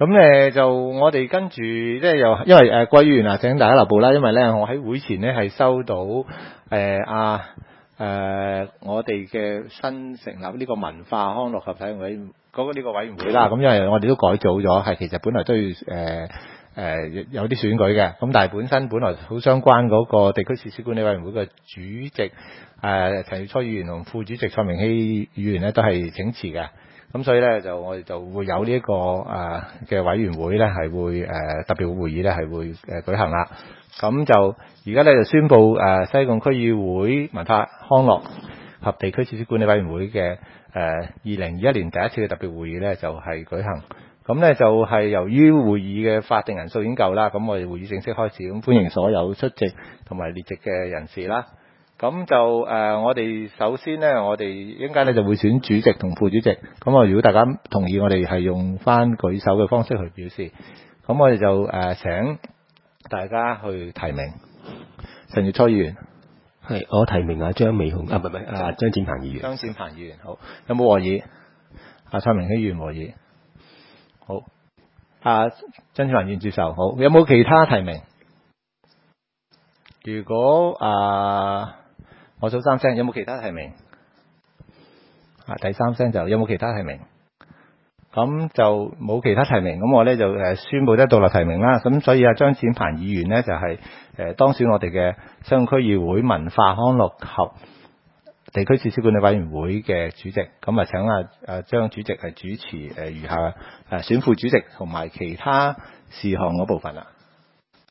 咁就我哋跟住即係又因為貴議員啊，請大家留步啦，因為咧我喺會前咧係收到我哋嘅新成立呢個文化康樂及體育委員嗰呢個委員會啦。咁因為我哋都改組咗，係其實本來都要有啲選舉嘅，咁但係本來好相關嗰個地區設施管理委員會嘅主席陳月初議員同副主席蔡明熙議員咧都係請辭嘅。咁所以咧我哋就會有呢一個嘅委員會咧係會特別會議咧係會舉行啦。咁就而家咧就宣布西貢區議會文化康樂及地區設施管理委員會嘅2021年第一次嘅特別會議咧就係舉行。咁咧就係由於會議嘅法定人數已經夠啦，咁我哋會議正式開始，咁歡迎所有出席同埋列席嘅人士啦。咁就我哋首先咧，我哋一陣間咧就會選主席同副主席。咁如果大家同意，我哋係用翻舉手嘅方式去表示。咁我哋就請大家去提名。陳月初議員， 係我提名張美雄張展鵬議員。 張展鵬議員，好，有冇和議？蔡明熙議員和議。好，張展鵬議員接受。好，有冇其他提名？如果我數3聲，有冇其他提名？第3聲就有冇其他提名？咁就冇其他提名，咁我咧就宣布得獨立提名啦。咁所以張展鵬議員呢，就係當選我哋嘅西貢區議會文化康樂及地區設施管理委員會嘅主席。咁請張主席係主持餘下選副主席同埋其他事項嗰部分啦。